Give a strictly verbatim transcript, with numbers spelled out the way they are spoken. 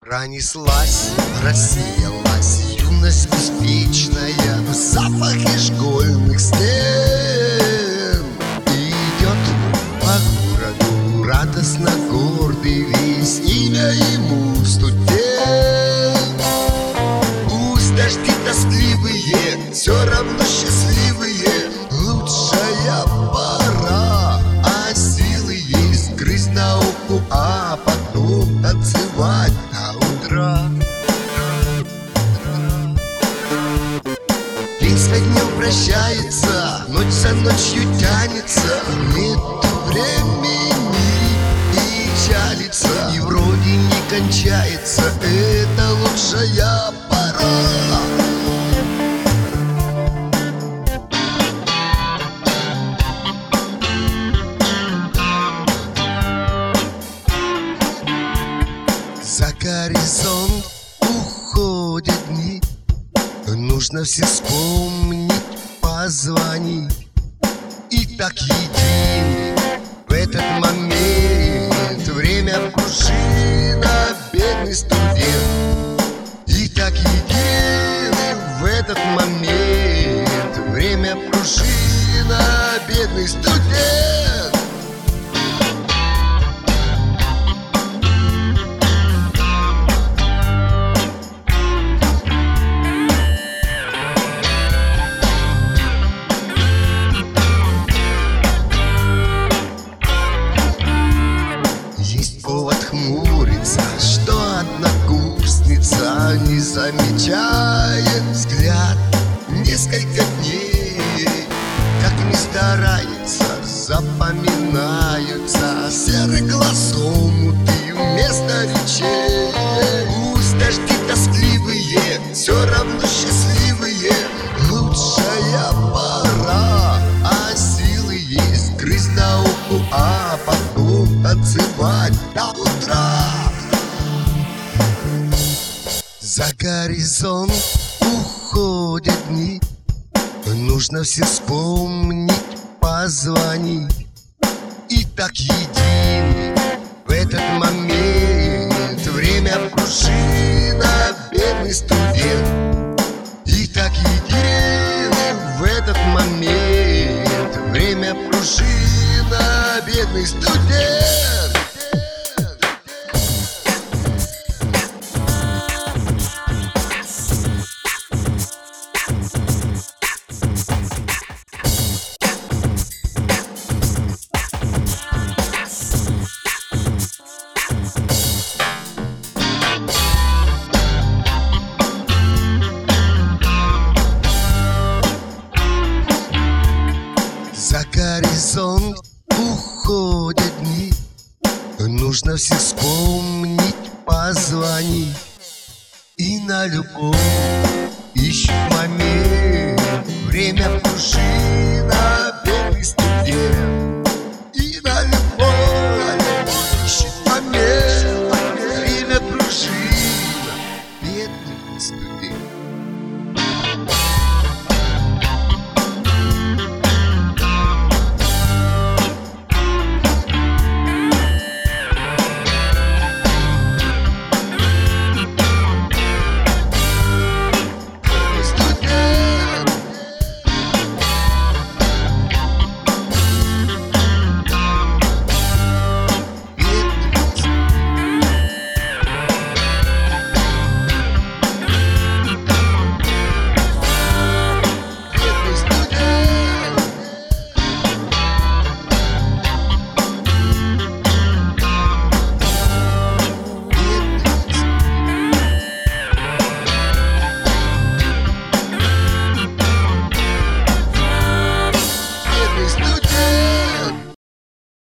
Пронеслась, рассеялась юность беспечная, запахи школьных стен. Идет по городу радостно гордый весь, имя ему студент. Пусть дожди тоскливые, все равно счастливые, лучшая пора, а силы есть грызть науку, а потом танцевать до утра. День со днем прощается, ночь за ночью тянется, нету времени печалиться, и вроде не кончается, это лучшая пора. За горизонт уходят дни, нужно все вспомнить, позвонить. И так един в этот момент время пружина, бедный студент. И так един в этот момент время пружина, бедный студент. Хмурится, что однокурсница не замечает взгляд несколько дней. Как ни старается, запоминаются серый глаз омуты вместо речей. Пусть дожди тоскливые, все равно счастливые, лучшая пора, а силы есть грызть науку, а потом танцевать до утра. За горизонт уходят дни, нужно все вспомнить, позвонить. И так един в этот момент время пружина, бедный студент. И так един в этот момент время пружина, бедный студент. За горизонт уходят дни, нужно все вспомнить, позвонить. И на любовь ищет момент время пружина, бедный студент.